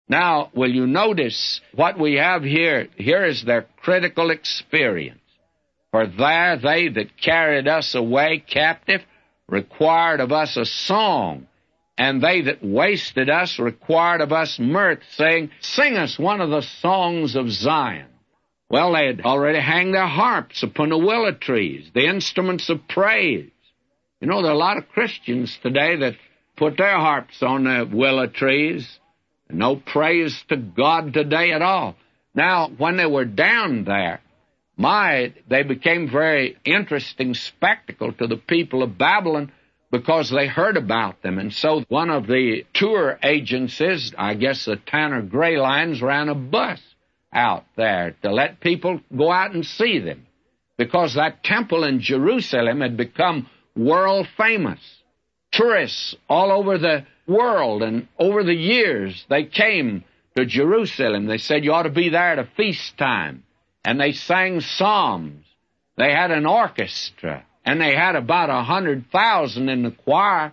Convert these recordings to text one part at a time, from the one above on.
Now, will you notice what we have here? Here is their critical experience. For there they that carried us away captive required of us a song, and they that wasted us required of us mirth, saying, Sing us one of the songs of Zion. Well, they had already hanged their harps upon the willow trees, the instruments of praise. You know, there are a lot of Christians today that put their harps on the willow trees. No praise to God today at all. Now, when they were down there, they became very interesting spectacle to the people of Babylon because they heard about them. And so one of the tour agencies, I guess the Tanner Gray Lines, ran a bus out there to let people go out and see them because that temple in Jerusalem had become world famous. Tourists all over the world, and over the years they came to Jerusalem. They said, you ought to be there at a feast time. And they sang psalms. They had an orchestra, and they had about 100,000 in the choir.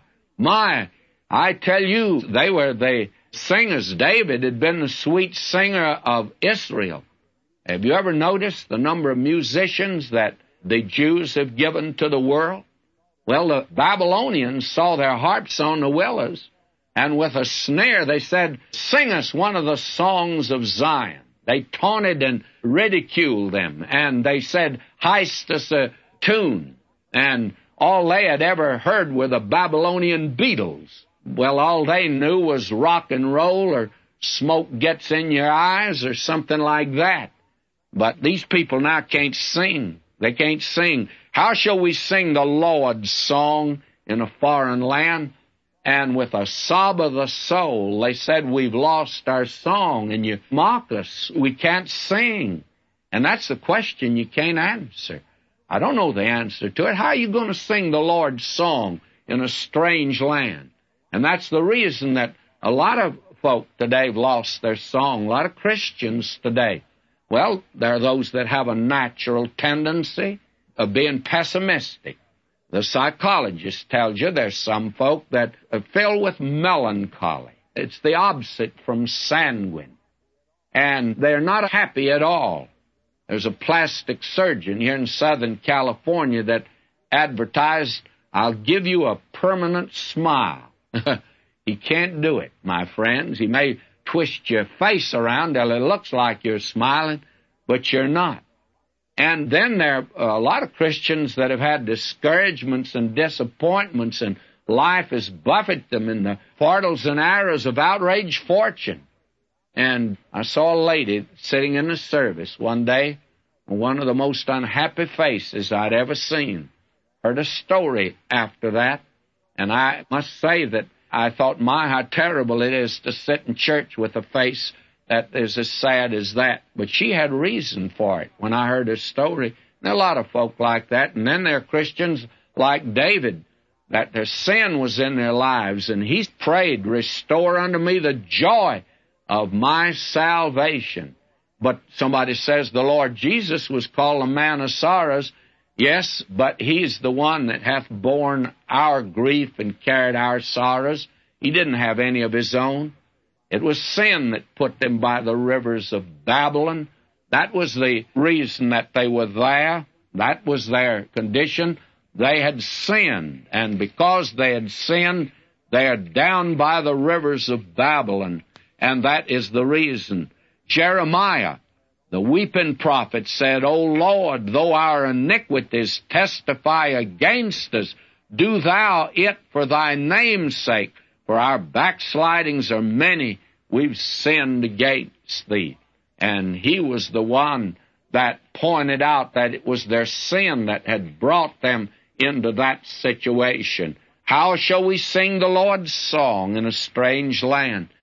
I tell you, they were the singers. David had been the sweet singer of Israel. Have you ever noticed the number of musicians that the Jews have given to the world? Well, the Babylonians saw their harps on the willows, and with a snare they said, Sing us one of the songs of Zion. They taunted and ridiculed them, and they said, Heist us a tune. And all they had ever heard were the Babylonian Beatles. Well, all they knew was rock and roll or smoke gets in your eyes or something like that. But these people now can't sing. They can't sing. How shall we sing the Lord's song in a foreign land? And with a sob of the soul, they said, we've lost our song, and you mock us. We can't sing. And that's the question you can't answer. I don't know the answer to it. How are you going to sing the Lord's song in a strange land? And that's the reason that a lot of folk today have lost their song, a lot of Christians today. Well, there are those that have a natural tendency of being pessimistic. The psychologist tells you there's some folk that are filled with melancholy. It's the opposite from sanguine. And they're not happy at all. There's a plastic surgeon here in Southern California that advertised, I'll give you a permanent smile. He can't do it, my friends. He may twist your face around till it looks like you're smiling, but you're not. And then there are a lot of Christians that have had discouragements and disappointments, and life has buffeted them in the portals and arrows of outraged fortune. And I saw a lady sitting in the service one day, one of the most unhappy faces I'd ever seen. Heard a story after that, and I must say that I thought, how terrible it is to sit in church with a face that is as sad as that. But she had reason for it when I heard her story. There are a lot of folk like that. And then there are Christians like David, that their sin was in their lives. And he prayed, restore unto me the joy of my salvation. But somebody says the Lord Jesus was called a man of sorrows. Yes, but he's the one that hath borne our grief and carried our sorrows. He didn't have any of his own. It was sin that put them by the rivers of Babylon. That was the reason that they were there. That was their condition. They had sinned, and because they had sinned, they are down by the rivers of Babylon, and that is the reason. Jeremiah, the weeping prophet, said, O Lord, though our iniquities testify against us, do thou it for thy name's sake. For our backslidings are many, we've sinned against thee. And he was the one that pointed out that it was their sin that had brought them into that situation. How shall we sing the Lord's song in a strange land?